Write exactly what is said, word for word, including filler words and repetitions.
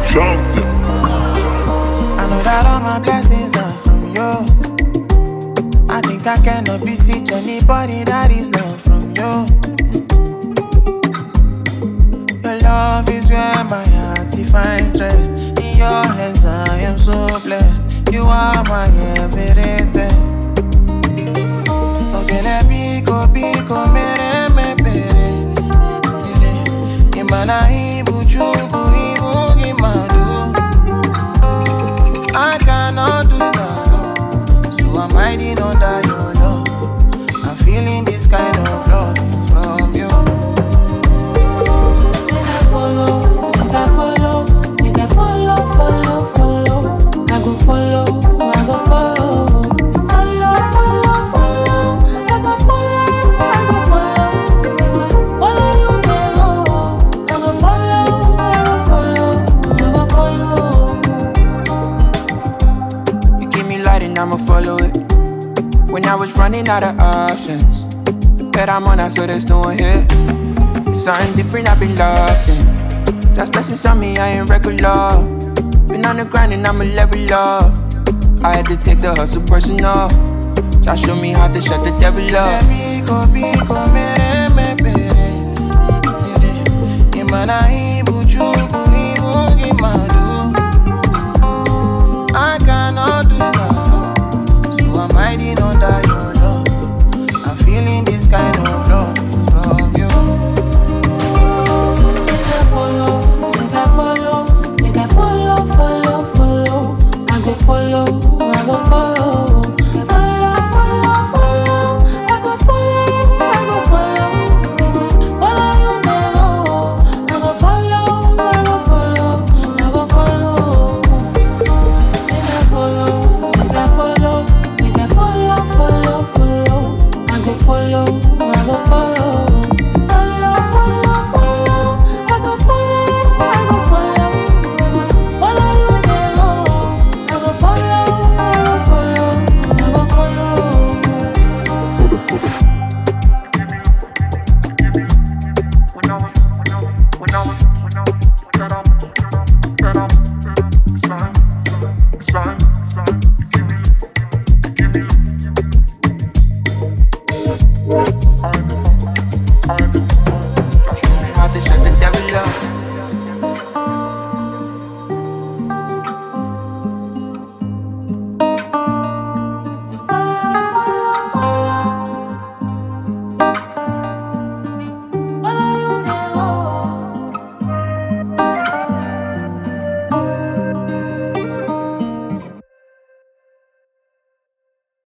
Champion. I know that all my blessings are from you. I think I cannot beseech anybody that is not from you. Your love is where my heart finds rest. In your hands I am so blessed. You are my everything. Okay, let me go, be go, mere me pere. Imana ibu chubu ibu imadu. I cannot do that, so I'm hiding under your love. I'm feeling this kind of love is from you. Make I follow, make I follow, make I follow, follow, follow. I go follow, I go follow, follow, follow, follow. I go follow, I go follow, follow you go. I go follow, I go follow, I go follow. You keep me light and I'ma follow it. When I was running out of options, that I'm on, I so there's no one here. It's something different I've been locked in. That's blessings on me, I ain't regular. Been on the grind and I'ma level up. I had to take the hustle personal. Just show me how to shut the devil up. Let me go, be go, mere me pere. Imana